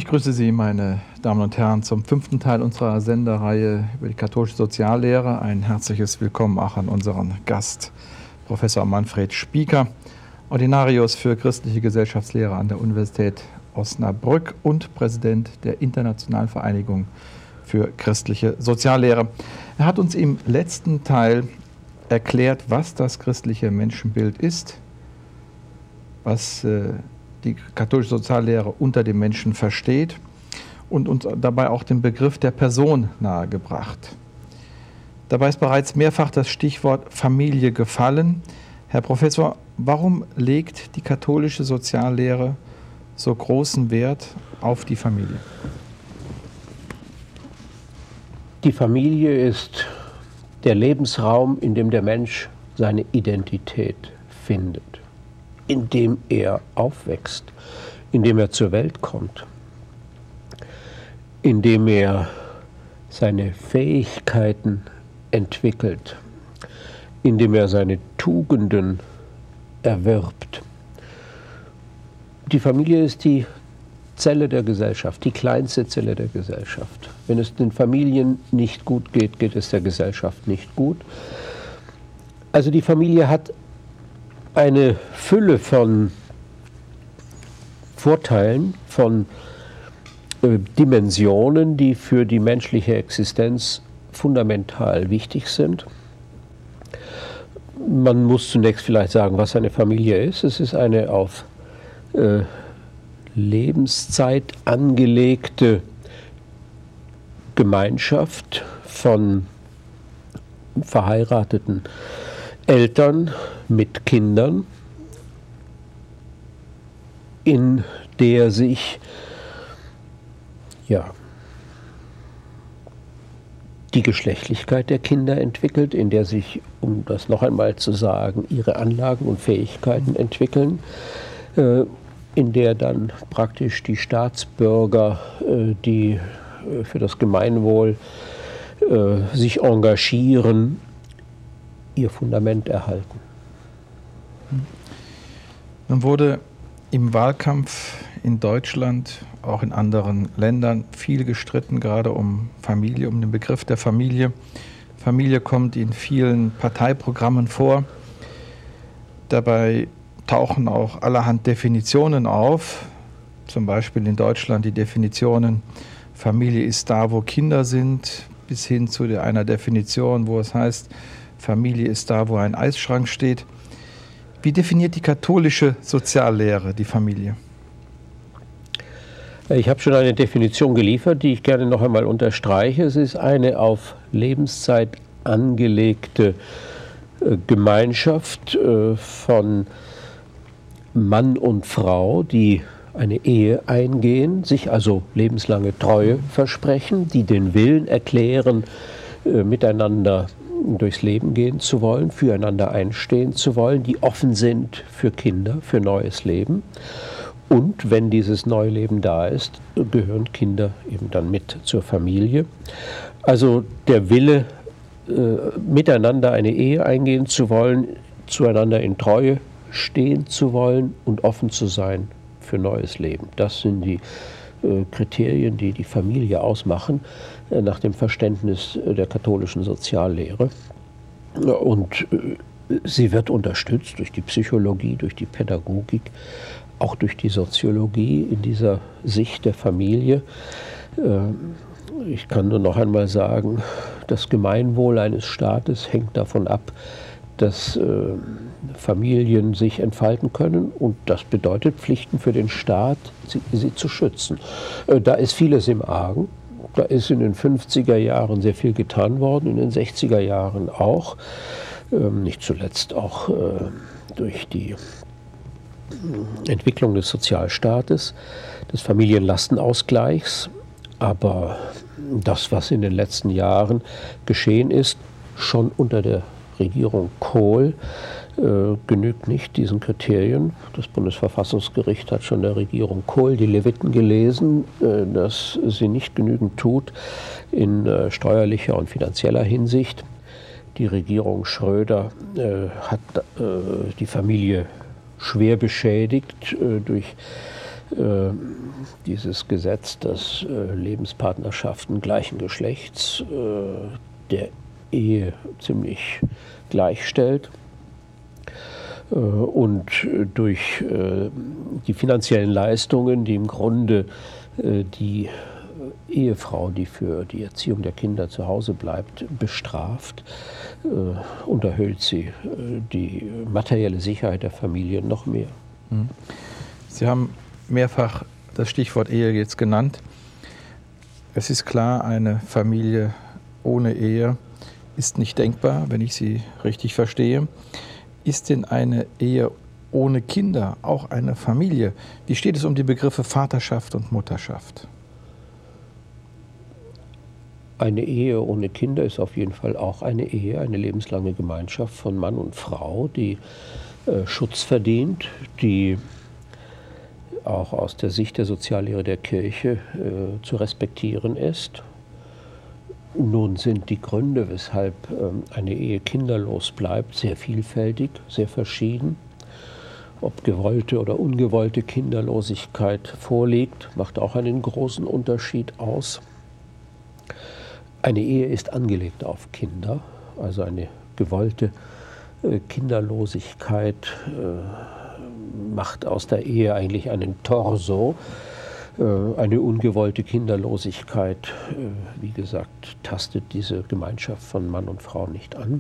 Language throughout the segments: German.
grüße Sie, meine Damen und Herren, zum 5. Teil unserer Sendereihe über die katholische Soziallehre. Ein herzliches Willkommen auch an unseren Gast, Professor Manfred Spieker, Ordinarius für christliche Gesellschaftslehre an der Universität Osnabrück und Präsident der Internationalen Vereinigung für christliche Soziallehre. Er hat uns im letzten Teil erklärt, was das christliche Menschenbild ist, was die katholische Soziallehre unter dem Menschen versteht und uns dabei auch den Begriff der Person nahegebracht. Dabei ist bereits mehrfach das Stichwort Familie gefallen. Herr Professor, warum legt die katholische Soziallehre so großen Wert auf die Familie? Die Familie ist der Lebensraum, in dem der Mensch seine Identität findet, in dem er aufwächst, in dem er zur Welt kommt, in dem er seine Fähigkeiten entwickelt, in dem er seine Tugenden erwirbt. Die Familie ist die Zelle der Gesellschaft, die kleinste Zelle der Gesellschaft. Wenn es den Familien nicht gut geht, geht es der Gesellschaft nicht gut. Also die Familie hat eine Fülle von Vorteilen, von Dimensionen, die für die menschliche Existenz fundamental wichtig sind. Man muss zunächst vielleicht sagen, was eine Familie ist. Es ist eine auf Lebenszeit angelegte Gemeinschaft von verheirateten Eltern mit Kindern, in der sich die Geschlechtlichkeit der Kinder entwickelt, in der sich, um das noch einmal zu sagen, ihre Anlagen und Fähigkeiten entwickeln, in der dann praktisch die Staatsbürger, die für das Gemeinwohl sich engagieren, ihr Fundament erhalten. Nun wurde im Wahlkampf in Deutschland, auch in anderen Ländern, viel gestritten, gerade um Familie, um den Begriff der Familie. Familie kommt in vielen Parteiprogrammen vor. Dabei tauchen auch allerhand Definitionen auf, zum Beispiel in Deutschland die Definitionen, Familie ist da, wo Kinder sind, bis hin zu einer Definition, wo es heißt, Familie ist da, wo ein Eisschrank steht. Wie definiert die katholische Soziallehre die Familie? Ich habe schon eine Definition geliefert, die ich gerne noch einmal unterstreiche. Es ist eine auf Lebenszeit angelegte Gemeinschaft von Mann und Frau, die eine Ehe eingehen, sich also lebenslange Treue versprechen, die den Willen erklären, miteinander durchs Leben gehen zu wollen, füreinander einstehen zu wollen, die offen sind für Kinder, für neues Leben. Und wenn dieses neue Leben da ist, gehören Kinder eben dann mit zur Familie. Also der Wille, miteinander eine Ehe eingehen zu wollen, zueinander in Treue stehen zu wollen und offen zu sein für neues Leben. Das sind die Kriterien, die die Familie ausmachen, nach dem Verständnis der katholischen Soziallehre. Und sie wird unterstützt durch die Psychologie, durch die Pädagogik, auch durch die Soziologie in dieser Sicht der Familie. Ich kann nur noch einmal sagen, das Gemeinwohl eines Staates hängt davon ab, dass Familien sich entfalten können, und das bedeutet Pflichten für den Staat, sie zu schützen. Da ist vieles im Argen. Da ist in den 50er Jahren sehr viel getan worden, in den 60er Jahren auch. Nicht zuletzt auch durch die Entwicklung des Sozialstaates, des Familienlastenausgleichs. Aber das, was in den letzten Jahren geschehen ist, schon unter der Regierung Kohl, genügt nicht diesen Kriterien. Das Bundesverfassungsgericht hat schon der Regierung Kohl die Leviten gelesen, dass sie nicht genügend tut in steuerlicher und finanzieller Hinsicht. Die Regierung Schröder hat die Familie schwer beschädigt durch dieses Gesetz, das Lebenspartnerschaften gleichen Geschlechts der Ehe ziemlich gleichstellt. Und durch die finanziellen Leistungen, die im Grunde die Ehefrau, die für die Erziehung der Kinder zu Hause bleibt, bestraft, unterhöhlt sie die materielle Sicherheit der Familie noch mehr. Sie haben mehrfach das Stichwort Ehe jetzt genannt. Es ist klar, eine Familie ohne Ehe ist nicht denkbar, wenn ich Sie richtig verstehe. Ist denn eine Ehe ohne Kinder auch eine Familie? Wie steht es um die Begriffe Vaterschaft und Mutterschaft? Eine Ehe ohne Kinder ist auf jeden Fall auch eine Ehe, eine lebenslange Gemeinschaft von Mann und Frau, die Schutz verdient, die auch aus der Sicht der Soziallehre der Kirche zu respektieren ist. Nun sind die Gründe, weshalb eine Ehe kinderlos bleibt, sehr vielfältig, sehr verschieden. Ob gewollte oder ungewollte Kinderlosigkeit vorliegt, macht auch einen großen Unterschied aus. Eine Ehe ist angelegt auf Kinder, also eine gewollte Kinderlosigkeit macht aus der Ehe eigentlich einen Torso. Eine ungewollte Kinderlosigkeit, wie gesagt, tastet diese Gemeinschaft von Mann und Frau nicht an.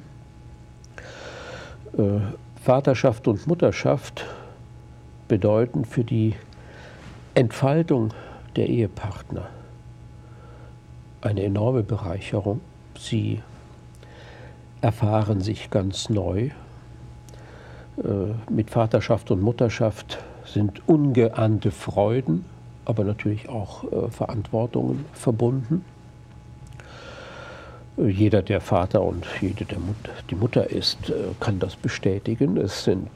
Vaterschaft und Mutterschaft bedeuten für die Entfaltung der Ehepartner eine enorme Bereicherung. Sie erfahren sich ganz neu. Mit Vaterschaft und Mutterschaft sind ungeahnte Freuden, aber natürlich auch Verantwortungen verbunden. Jeder, der Vater und jede, der die Mutter ist, kann das bestätigen. Es sind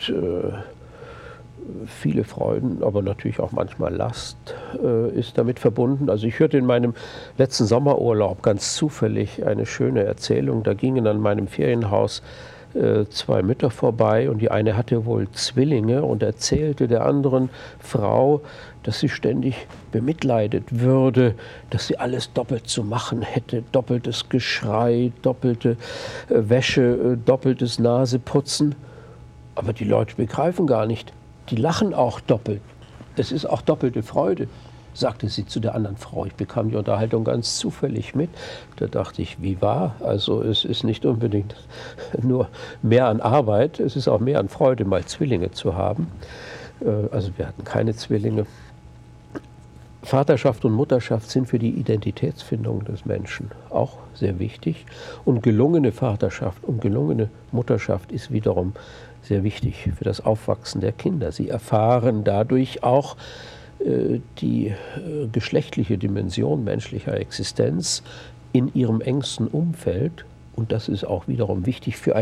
viele Freuden, aber natürlich auch manchmal Last ist damit verbunden. Also ich hörte in meinem letzten Sommerurlaub ganz zufällig eine schöne Erzählung. Da gingen an meinem Ferienhaus zwei Mütter vorbei und die eine hatte wohl Zwillinge und erzählte der anderen Frau, dass sie ständig bemitleidet würde, dass sie alles doppelt zu machen hätte, doppeltes Geschrei, doppelte Wäsche, doppeltes Naseputzen. Aber die Leute begreifen gar nicht, die lachen auch doppelt. Es ist auch doppelte Freude, sagte sie zu der anderen Frau. Ich bekam die Unterhaltung ganz zufällig mit. Da dachte ich, wie wahr? Also es ist nicht unbedingt nur mehr an Arbeit, es ist auch mehr an Freude, mal Zwillinge zu haben. Also wir hatten keine Zwillinge. Vaterschaft und Mutterschaft sind für die Identitätsfindung des Menschen auch sehr wichtig. Und gelungene Vaterschaft und gelungene Mutterschaft ist wiederum sehr wichtig für das Aufwachsen der Kinder. Sie erfahren dadurch auch die geschlechtliche Dimension menschlicher Existenz in ihrem engsten Umfeld. Und das ist auch wiederum wichtig für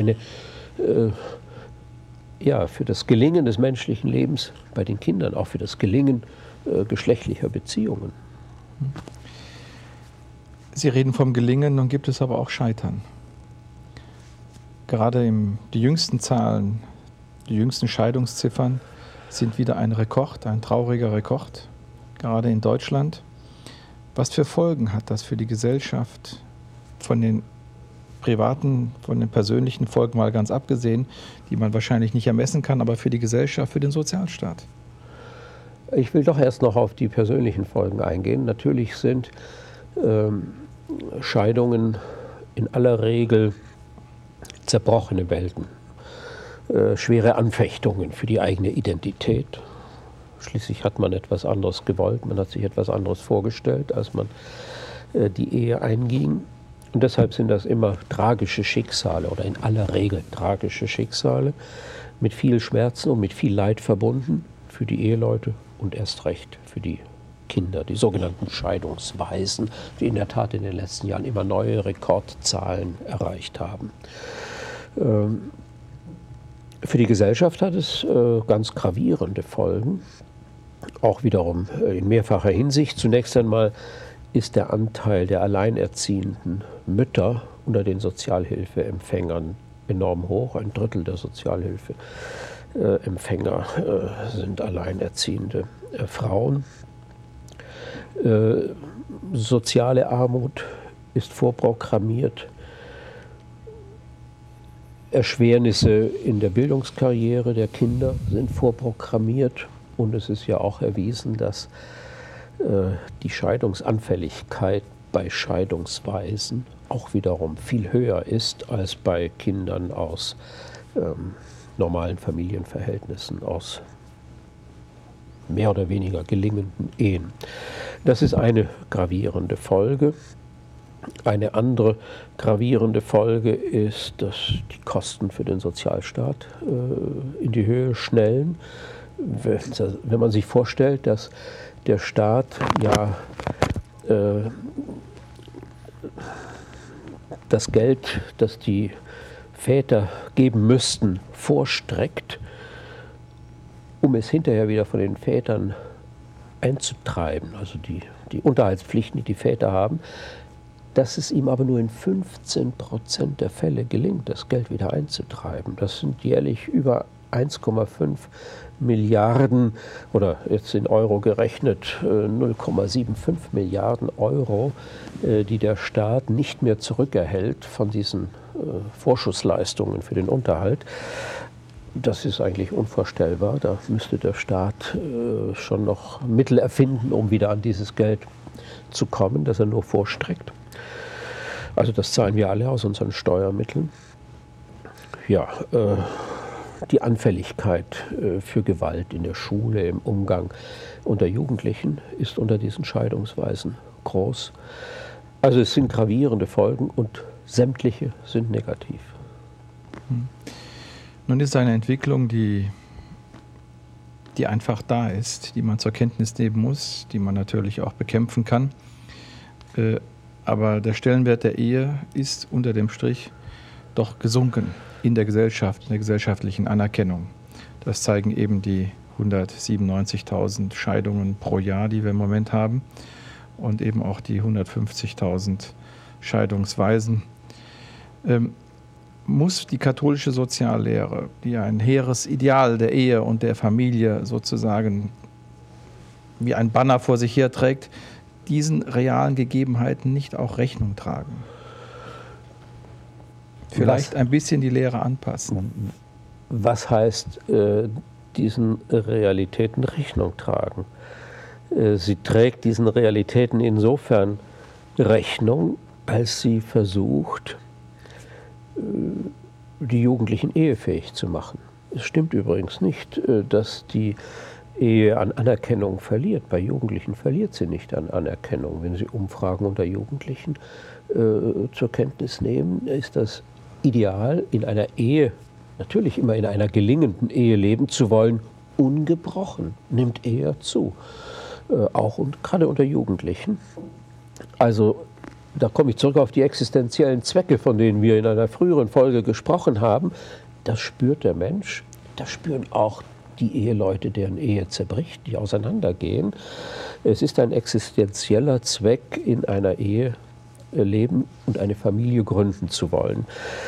für das Gelingen des menschlichen Lebens bei den Kindern, auch für das Gelingen geschlechtlicher Beziehungen. Sie reden vom Gelingen, nun gibt es aber auch Scheitern. Gerade die jüngsten Zahlen, die jüngsten Scheidungsziffern sind wieder ein Rekord, ein trauriger Rekord, gerade in Deutschland. Was für Folgen hat das für die Gesellschaft, von den privaten, von den persönlichen Folgen mal ganz abgesehen, die man wahrscheinlich nicht ermessen kann, aber für die Gesellschaft, für den Sozialstaat? Ich will doch erst noch auf die persönlichen Folgen eingehen. Natürlich sind Scheidungen in aller Regel zerbrochene Welten, schwere Anfechtungen für die eigene Identität. Schließlich hat man etwas anderes gewollt, man hat sich etwas anderes vorgestellt, als man die Ehe einging. Und deshalb sind das immer tragische Schicksale oder in aller Regel tragische Schicksale mit viel Schmerzen und mit viel Leid verbunden für die Eheleute und erst recht für die Kinder, die sogenannten Scheidungswaisen, die in der Tat in den letzten Jahren immer neue Rekordzahlen erreicht haben. Für die Gesellschaft hat es ganz gravierende Folgen, auch wiederum in mehrfacher Hinsicht. Zunächst einmal ist der Anteil der alleinerziehenden Mütter unter den Sozialhilfeempfängern enorm hoch. 1/3 der Sozialhilfeempfänger sind Alleinerziehende. Frauen. Soziale Armut ist vorprogrammiert. Erschwernisse in der Bildungskarriere der Kinder sind vorprogrammiert. Und es ist ja auch erwiesen, dass die Scheidungsanfälligkeit bei Scheidungsweisen auch wiederum viel höher ist als bei Kindern aus normalen Familienverhältnissen, aus mehr oder weniger gelingenden Ehen. Das ist eine gravierende Folge. Eine andere gravierende Folge ist, dass die Kosten für den Sozialstaat in die Höhe schnellen. Wenn man sich vorstellt, dass der Staat ja das Geld, das die Väter geben müssten, vorstreckt, um es hinterher wieder von den Vätern einzutreiben, also die Unterhaltspflichten, die die Väter haben, dass es ihm aber nur in 15% der Fälle gelingt, das Geld wieder einzutreiben. Das sind jährlich über 1,5 Milliarden oder jetzt in Euro gerechnet 0,75 Milliarden Euro, die der Staat nicht mehr zurückerhält von diesen Vorschussleistungen für den Unterhalt. Das ist eigentlich unvorstellbar. Da müsste der Staat schon noch Mittel erfinden, um wieder an dieses Geld zu kommen, das er nur vorstreckt. Also das zahlen wir alle aus unseren Steuermitteln. Ja, die Anfälligkeit für Gewalt in der Schule, im Umgang unter Jugendlichen ist unter diesen Scheidungsweisen groß. Also es sind gravierende Folgen und sämtliche sind negativ. Nun ist eine Entwicklung, die einfach da ist, die man zur Kenntnis nehmen muss, die man natürlich auch bekämpfen kann. Aber der Stellenwert der Ehe ist unter dem Strich doch gesunken in der Gesellschaft, in der gesellschaftlichen Anerkennung. Das zeigen eben die 197.000 Scheidungen pro Jahr, die wir im Moment haben, und eben auch die 150.000 Scheidungsweisen. Muss die katholische Soziallehre, die ein hehres Ideal der Ehe und der Familie sozusagen wie ein Banner vor sich herträgt, diesen realen Gegebenheiten nicht auch Rechnung tragen? Vielleicht ein bisschen die Lehre anpassen. Was heißt diesen Realitäten Rechnung tragen? Sie trägt diesen Realitäten insofern Rechnung, als sie versucht, die Jugendlichen ehefähig zu machen. Es stimmt übrigens nicht, dass die Ehe an Anerkennung verliert. Bei Jugendlichen verliert sie nicht an Anerkennung. Wenn Sie Umfragen unter Jugendlichen zur Kenntnis nehmen, ist das Ideal, in einer Ehe, natürlich immer in einer gelingenden Ehe leben zu wollen, ungebrochen, nimmt eher zu. Auch und gerade unter Jugendlichen. Also da komme ich zurück auf die existenziellen Zwecke, von denen wir in einer früheren Folge gesprochen haben. Das spürt der Mensch, das spüren auch die Eheleute, deren Ehe zerbricht, die auseinandergehen. Es ist ein existenzieller Zweck, in einer Ehe leben und eine Familie gründen zu wollen.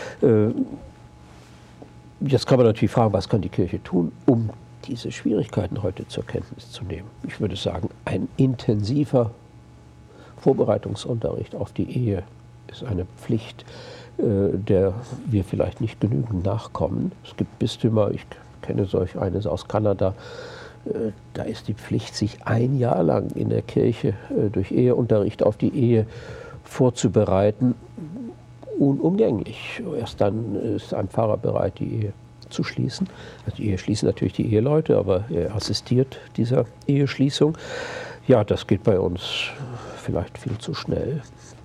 Jetzt kann man natürlich fragen, was kann die Kirche tun, um diese Schwierigkeiten heute zur Kenntnis zu nehmen. Ich würde sagen, ein intensiver Vorbereitungsunterricht auf die Ehe ist eine Pflicht, der wir vielleicht nicht genügend nachkommen. Es gibt Bistümer, ich kenne solch eines aus Kanada, da ist die Pflicht, sich ein Jahr lang in der Kirche durch Eheunterricht auf die Ehe vorzubereiten, unumgänglich. Erst dann ist ein Pfarrer bereit, die Ehe zu schließen. Also die Ehe schließen natürlich die Eheleute, aber er assistiert dieser Eheschließung. Ja, das geht bei uns vielleicht viel zu schnell.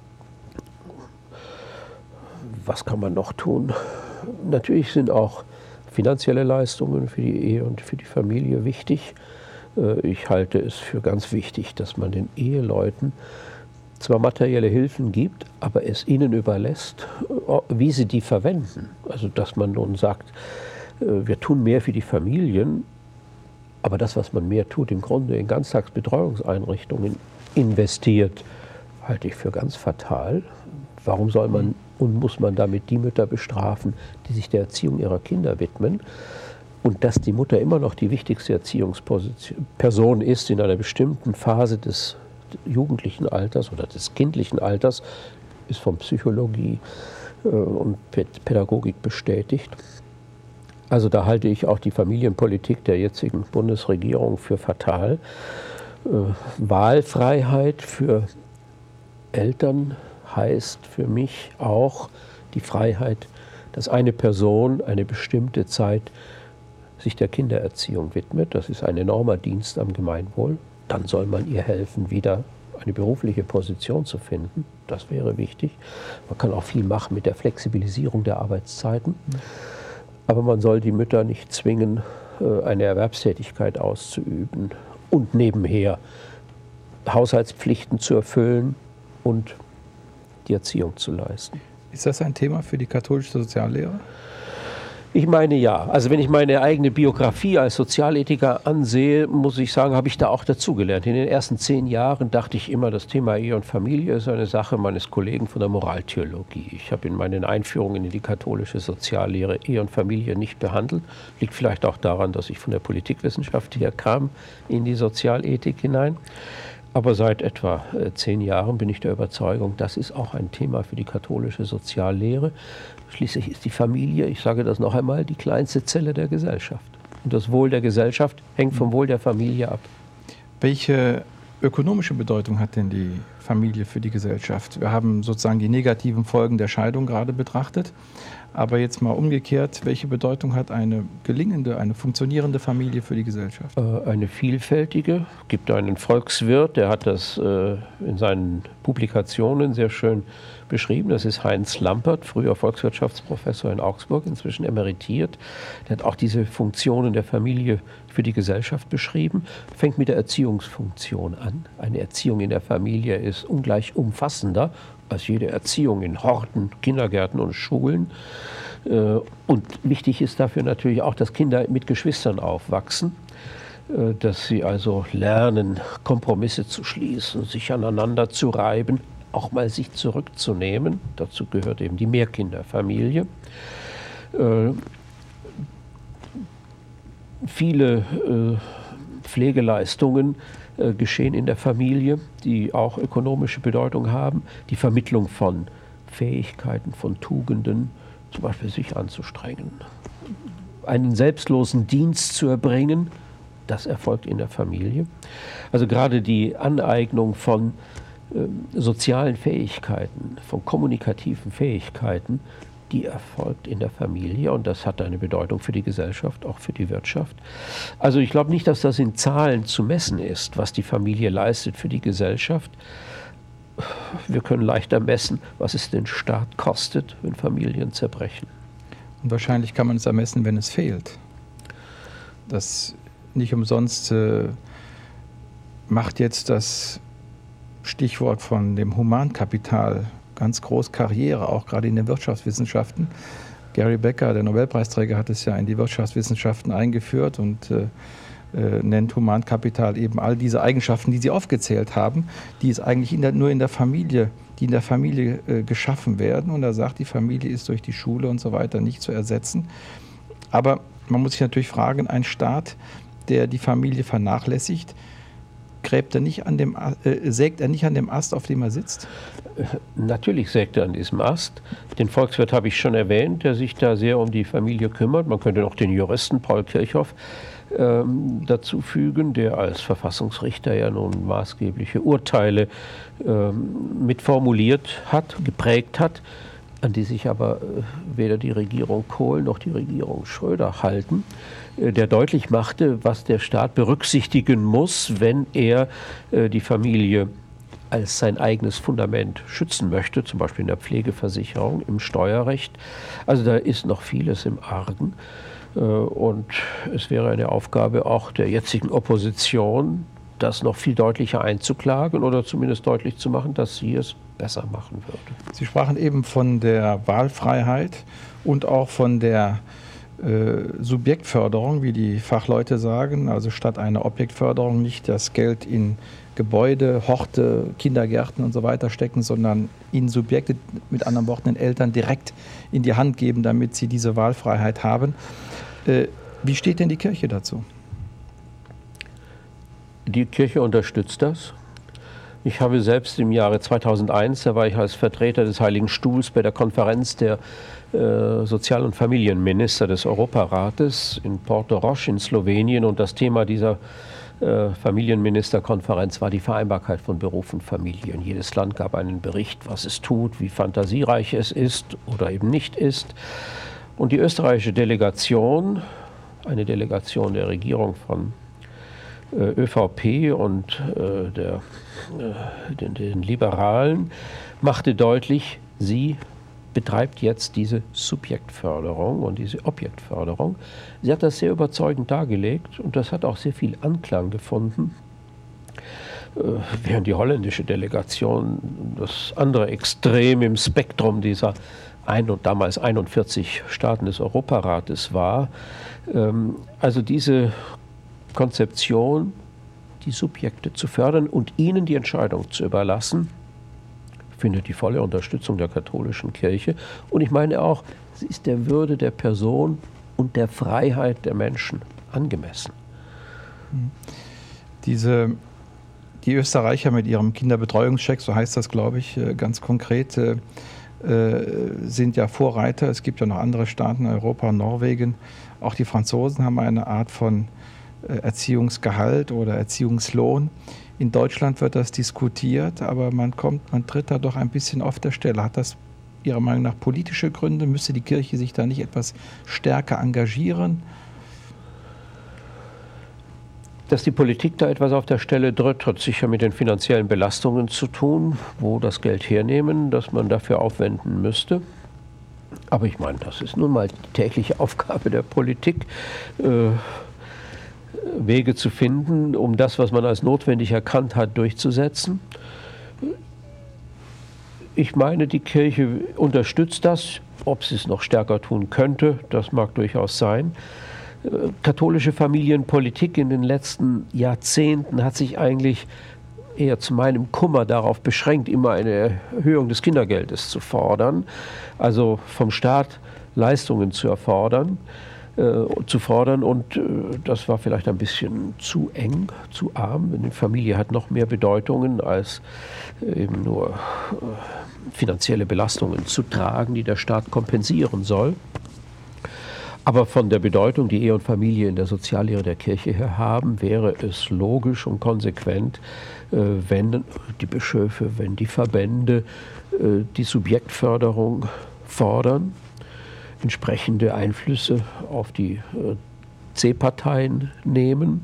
Was kann man noch tun? Natürlich sind auch finanzielle Leistungen für die Ehe und für die Familie wichtig. Ich halte es für ganz wichtig, dass man den Eheleuten zwar materielle Hilfen gibt, aber es ihnen überlässt, wie sie die verwenden. Also dass man nun sagt, wir tun mehr für die Familien, aber das, was man mehr tut, im Grunde in Ganztagsbetreuungseinrichtungen investiert, halte ich für ganz fatal. Warum soll man und muss man damit die Mütter bestrafen, die sich der Erziehung ihrer Kinder widmen? und dass die Mutter immer noch die wichtigste Erziehungsperson ist in einer bestimmten Phase des jugendlichen Alters oder des kindlichen Alters, ist von Psychologie und Pädagogik bestätigt. Also da halte ich auch die Familienpolitik der jetzigen Bundesregierung für fatal. Wahlfreiheit für Eltern heißt für mich auch die Freiheit, dass eine Person eine bestimmte Zeit sich der Kindererziehung widmet. Das ist ein enormer Dienst am Gemeinwohl. Dann soll man ihr helfen, wieder eine berufliche Position zu finden. Das wäre wichtig. Man kann auch viel machen mit der Flexibilisierung der Arbeitszeiten. Aber man soll die Mütter nicht zwingen, eine Erwerbstätigkeit auszuüben und nebenher Haushaltspflichten zu erfüllen und die Erziehung zu leisten. Ist das ein Thema für die katholische Soziallehre? Ich meine ja. Also wenn ich meine eigene Biografie als Sozialethiker ansehe, muss ich sagen, habe ich da auch dazugelernt. In den ersten 10 Jahren dachte ich immer, das Thema Ehe und Familie ist eine Sache meines Kollegen von der Moraltheologie. Ich habe in meinen Einführungen in die katholische Soziallehre Ehe und Familie nicht behandelt. Liegt vielleicht auch daran, dass ich von der Politikwissenschaft her kam in die Sozialethik hinein. Aber seit etwa 10 Jahren bin ich der Überzeugung, das ist auch ein Thema für die katholische Soziallehre. Schließlich ist die Familie, ich sage das noch einmal, die kleinste Zelle der Gesellschaft. Und das Wohl der Gesellschaft hängt vom Wohl der Familie ab. Welche ökonomische Bedeutung hat denn die Familie für die Gesellschaft? Wir haben sozusagen die negativen Folgen der Scheidung gerade betrachtet. Aber jetzt mal umgekehrt, welche Bedeutung hat eine gelingende, eine funktionierende Familie für die Gesellschaft? Eine vielfältige. Es gibt einen Volkswirt, der hat das in seinen Publikationen sehr schön beschrieben. Das ist Heinz Lampert, früher Volkswirtschaftsprofessor in Augsburg, inzwischen emeritiert. Der hat auch diese Funktionen der Familie für die Gesellschaft beschrieben. Fängt mit der Erziehungsfunktion an. Eine Erziehung in der Familie ist ungleich umfassender als jede Erziehung in Horten, Kindergärten und Schulen. Und wichtig ist dafür natürlich auch, dass Kinder mit Geschwistern aufwachsen, dass sie also lernen, Kompromisse zu schließen, sich aneinander zu reiben, auch mal sich zurückzunehmen. Dazu gehört eben die Mehrkinderfamilie. Viele Pflegeleistungen geschehen in der Familie, die auch ökonomische Bedeutung haben. Die Vermittlung von Fähigkeiten, von Tugenden, zum Beispiel sich anzustrengen. Einen selbstlosen Dienst zu erbringen, das erfolgt in der Familie. Also gerade die Aneignung von sozialen Fähigkeiten, von kommunikativen Fähigkeiten, die erfolgt in der Familie und das hat eine Bedeutung für die Gesellschaft, auch für die Wirtschaft. Also ich glaube nicht, dass das in Zahlen zu messen ist, was die Familie leistet für die Gesellschaft. Wir können leichter messen, was es den Staat kostet, wenn Familien zerbrechen. Und wahrscheinlich kann man es ermessen, wenn es fehlt. Das nicht umsonst macht jetzt das Stichwort von dem Humankapital ganz groß Karriere, auch gerade in den Wirtschaftswissenschaften. Gary Becker, der Nobelpreisträger, hat es ja in die Wirtschaftswissenschaften eingeführt und nennt Humankapital eben all diese Eigenschaften, die Sie aufgezählt haben, die es eigentlich nur in der Familie, die in der Familie geschaffen werden. Und er sagt, die Familie ist durch die Schule und so weiter nicht zu ersetzen. Aber man muss sich natürlich fragen, ein Staat, der die Familie vernachlässigt, sägt er nicht an dem Ast, auf dem er sitzt? Natürlich sägt er an diesem Ast. Den Volkswirt habe ich schon erwähnt, der sich da sehr um die Familie kümmert. Man könnte noch den Juristen Paul Kirchhoff dazu fügen, der als Verfassungsrichter ja nun maßgebliche Urteile mitformuliert hat, geprägt hat, an die sich aber weder die Regierung Kohl noch die Regierung Schröder halten, der deutlich machte, was der Staat berücksichtigen muss, wenn er die Familie als sein eigenes Fundament schützen möchte, zum Beispiel in der Pflegeversicherung, im Steuerrecht. Also da ist noch vieles im Argen. Und es wäre eine Aufgabe auch der jetzigen Opposition, das noch viel deutlicher einzuklagen oder zumindest deutlich zu machen, dass sie es besser machen würde. Sie sprachen eben von der Wahlfreiheit und auch von der Subjektförderung, wie die Fachleute sagen, also statt einer Objektförderung nicht das Geld in Gebäude, Horte, Kindergärten und so weiter stecken, sondern ihnen Subjekte, mit anderen Worten den Eltern direkt in die Hand geben, damit sie diese Wahlfreiheit haben. Wie steht denn die Kirche dazu? Die Kirche unterstützt das. Ich habe selbst im Jahre 2001, da war ich als Vertreter des Heiligen Stuhls bei der Konferenz der Sozial- und Familienminister des Europarates in Porto Roche in Slowenien, und das Thema dieser Familienministerkonferenz war die Vereinbarkeit von Beruf und Familie. Und jedes Land gab einen Bericht, was es tut, wie fantasiereich es ist oder eben nicht ist. Und die österreichische Delegation, eine Delegation der Regierung von ÖVP und den Liberalen, machte deutlich, sie betreibt jetzt diese Subjektförderung und diese Objektförderung. Sie hat das sehr überzeugend dargelegt und das hat auch sehr viel Anklang gefunden. Während die holländische Delegation das andere Extrem im Spektrum dieser damals 41 Staaten des Europarates war. Also diese Konzeption, die Subjekte zu fördern und ihnen die Entscheidung zu überlassen, findet die volle Unterstützung der katholischen Kirche. Und ich meine auch, sie ist der Würde der Person und der Freiheit der Menschen angemessen. Die Österreicher mit ihrem Kinderbetreuungscheck, so heißt das, glaube ich, ganz konkret, sind ja Vorreiter. Es gibt ja noch andere Staaten in Europa, Norwegen. Auch die Franzosen haben eine Art von Erziehungsgehalt oder Erziehungslohn. In Deutschland wird das diskutiert, aber man tritt da doch ein bisschen auf der Stelle. Hat das Ihrer Meinung nach politische Gründe? Müsste die Kirche sich da nicht etwas stärker engagieren? Dass die Politik da etwas auf der Stelle tritt, hat sicher mit den finanziellen Belastungen zu tun, wo das Geld hernehmen, das man dafür aufwenden müsste. Aber ich meine, das ist nun mal die tägliche Aufgabe der Politik, Wege zu finden, um das, was man als notwendig erkannt hat, durchzusetzen. Ich meine, die Kirche unterstützt das. Ob sie es noch stärker tun könnte, das mag durchaus sein. Katholische Familienpolitik in den letzten Jahrzehnten hat sich eigentlich eher zu meinem Kummer darauf beschränkt, immer eine Erhöhung des Kindergeldes zu fordern, also vom Staat Leistungen zu fordern. Und das war vielleicht ein bisschen zu eng, zu arm. Die Familie hat noch mehr Bedeutungen als eben nur finanzielle Belastungen zu tragen, die der Staat kompensieren soll. Aber von der Bedeutung, die Ehe und Familie in der Soziallehre der Kirche her haben, wäre es logisch und konsequent, wenn die Bischöfe, wenn die Verbände die Subjektförderung fordern, entsprechende Einflüsse auf die C-Parteien nehmen.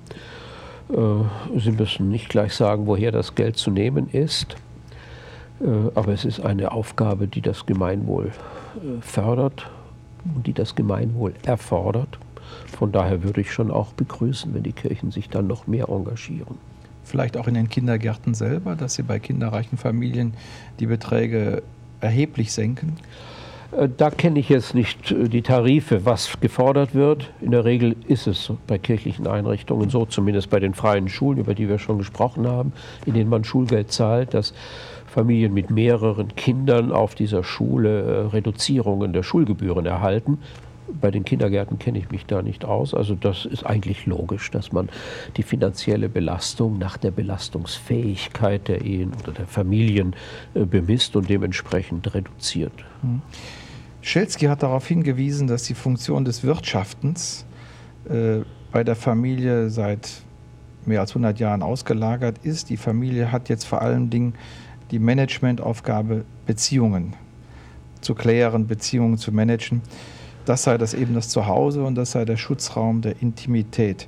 Sie müssen nicht gleich sagen, woher das Geld zu nehmen ist, aber es ist eine Aufgabe, die das Gemeinwohl fördert und die das Gemeinwohl erfordert. Von daher würde ich schon auch begrüßen, wenn die Kirchen sich dann noch mehr engagieren. Vielleicht auch in den Kindergärten selber, dass sie bei kinderreichen Familien die Beträge erheblich senken? Da kenne ich jetzt nicht die Tarife, was gefordert wird. In der Regel ist es bei kirchlichen Einrichtungen so, zumindest bei den freien Schulen, über die wir schon gesprochen haben, in denen man Schulgeld zahlt, dass Familien mit mehreren Kindern auf dieser Schule Reduzierungen der Schulgebühren erhalten. Bei den Kindergärten kenne ich mich da nicht aus. Also das ist eigentlich logisch, dass man die finanzielle Belastung nach der Belastungsfähigkeit der Ehen oder der Familien bemisst und dementsprechend reduziert. Schelsky hat darauf hingewiesen, dass die Funktion des Wirtschaftens bei der Familie seit mehr als 100 Jahren ausgelagert ist. Die Familie hat jetzt vor allen Dingen die Managementaufgabe, Beziehungen zu klären, Beziehungen zu managen. Das sei eben das Zuhause und das sei der Schutzraum der Intimität.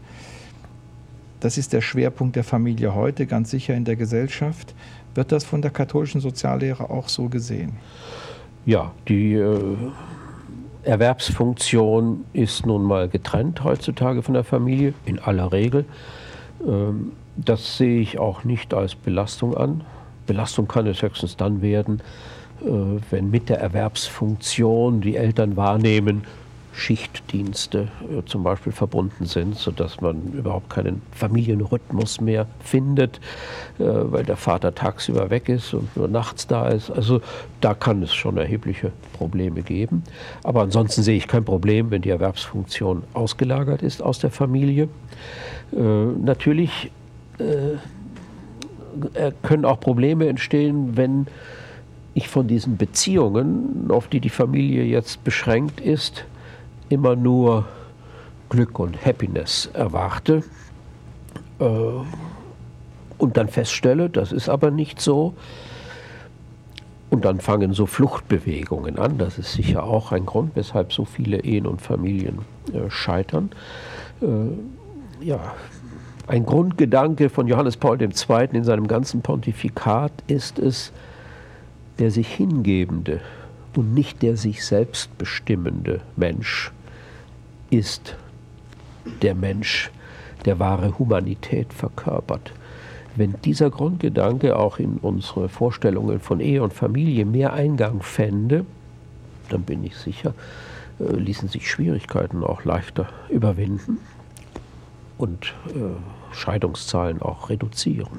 Das ist der Schwerpunkt der Familie heute, ganz sicher in der Gesellschaft. Wird das von der katholischen Soziallehre auch so gesehen? Ja, die Erwerbsfunktion ist nun mal getrennt heutzutage von der Familie, in aller Regel. Das sehe ich auch nicht als Belastung an. Belastung kann es höchstens dann werden, wenn mit der Erwerbsfunktion die Eltern wahrnehmen, Schichtdienste zum Beispiel verbunden sind, sodass man überhaupt keinen Familienrhythmus mehr findet, weil der Vater tagsüber weg ist und nur nachts da ist. Also da kann es schon erhebliche Probleme geben. Aber ansonsten sehe ich kein Problem, wenn die Erwerbsfunktion ausgelagert ist aus der Familie. Natürlich können auch Probleme entstehen, wenn ich von diesen Beziehungen, auf die die Familie jetzt beschränkt ist, immer nur Glück und Happiness erwarte und dann feststelle, das ist aber nicht so. Und dann fangen so Fluchtbewegungen an. Das ist sicher auch ein Grund, weshalb so viele Ehen und Familien scheitern. Ein Grundgedanke von Johannes Paul II. In seinem ganzen Pontifikat ist es, der sich hingebende und nicht der sich selbst bestimmende Mensch ist der Mensch, der wahre Humanität verkörpert. Wenn dieser Grundgedanke auch in unsere Vorstellungen von Ehe und Familie mehr Eingang fände, dann bin ich sicher, ließen sich Schwierigkeiten auch leichter überwinden und Scheidungszahlen auch reduzieren.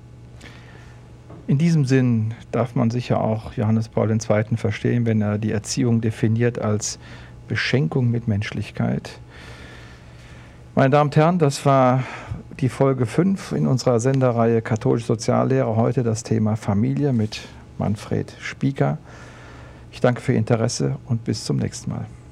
In diesem Sinn darf man sicher auch Johannes Paul II. Verstehen, wenn er die Erziehung definiert als Beschenkung mit Menschlichkeit. Meine Damen und Herren, das war die Folge 5 in unserer Sendereihe Katholische Soziallehre. Heute das Thema Familie mit Manfred Spieker. Ich danke für Ihr Interesse und bis zum nächsten Mal.